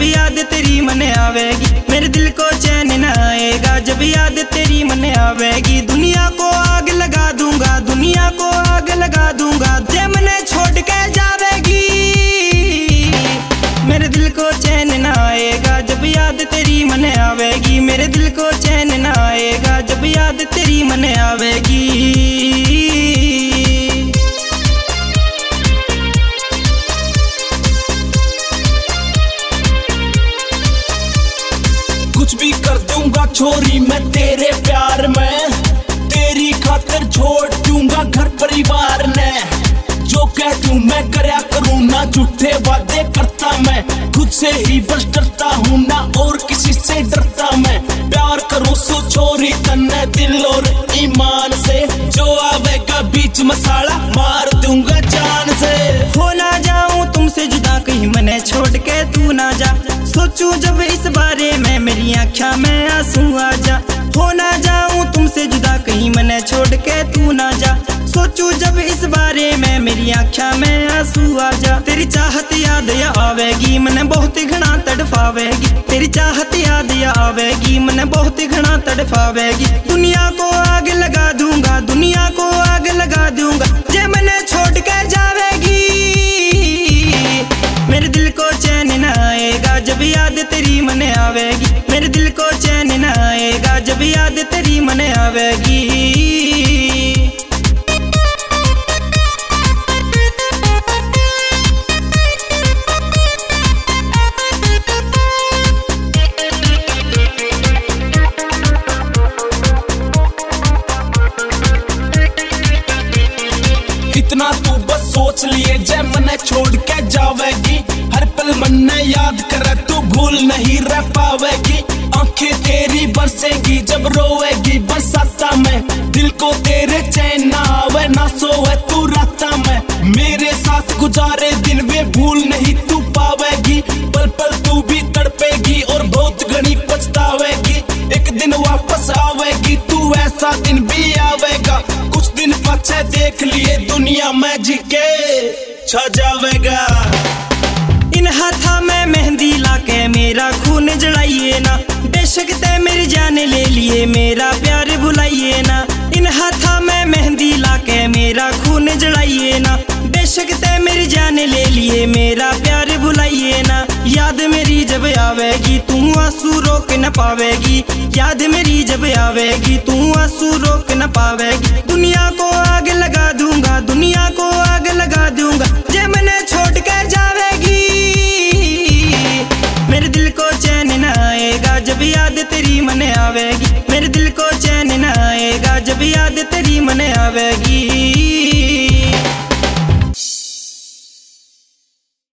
जब याद तेरी मन आवेगी। मेरे दिल को चैन न आएगा जब याद तेरी मन आवेगी। दुनिया को आग लगा दूंगा, दुनिया को आग लगा दूंगा, जे मने छोड़ के जावेगी। मेरे दिल को चैन न आएगा जब याद तेरी मन आवेगी। मेरे दिल को चैन न आएगा जब याद तेरी मन आवेगी। कुछ भी कर दूंगा छोरी मैं तेरे प्यार में, तेरी खातिर छोड़ दूंगा घर परिवार ने। जो कह दूं मैं करया करूं ना, झूठे वादे करता मैं, खुद से ही बस डरता हूं ना और किसी से डरता मैं। प्यार करूं सो छोरी तन्ने दिल और ईमान से, जो आवेगा बीच मसाला मार दूंगा जान से। हो ना जाऊं तुमसे जुदा कहीं मने छोड़ के तू ना जा, सोचूं जब इस बारे में मेरी आँखों में आंसू आ जा। हो ना जाऊं तुमसे जुदा कहीं मने छोड़ के तू ना जा, सोचूं जब इस बारे में मेरी आँखों में आंसू आ जा। तेरी चाहत याद या आवेगी मने बहुत घना तड़फावेगी। तेरी चाहत याद या आवेगी मने बहुत घना तड़फावेगी। दुनिया को आग लगा दूंगा, दुनिया को आग लगा दूंगा, जे मने छोड़ के जावेगी। मेरे दिल को चैन न आएगा जब याद तेरी मन आवेगी। मेरे दिल को चैन न आएगा जब याद तेरी मन आवेगी। इतना तू बस सोच लिए जय मने छोड़ के जावेगी। हर पल मन ने याद करे तू भूल नहीं रह पावेगी। आंखें तेरी बरसेगी जब रोएगी बरसाता में, दिल को तेरे चैन ना आवे ना सोए तू राता में। मेरे साथ गुजारे दिन वे भूल नहीं तू पावेगी। पल पल तू भी तड़पेगी और बहुत घनी पछतावेगी। एक दिन वापस आवेगी तू, ऐसा दिन भी आवेगा। कुछ दिन पीछे देख लिए दुनिया में जी के छा जावेगा। इन हाथा में मेहंदी लाके मेरा खून जलाइए ना, बेशक ते मेरी जान ले लिए मेरा प्यार भुलाइए ना। इन हाथा में मेहंदी लाके मेरा खून जलाइए ना, बेशक ते मेरी जान ले लिए मेरा प्यार भुलाइए ना। याद मेरी जब आवेगी तू आंसू रोक न पावेगी। याद मेरी जब आवेगी तू आंसू रोक न पावेगी। दुनिया को आग लगा दूंगा, दुनिया को आग लगा दूंगा, जे मने छोड़ के जावेगी। मेरे दिल को चैन न आएगा जब याद तेरी मन आवेगी। मेरे दिल को चैन न आएगा जब याद तेरी मन आवेगी।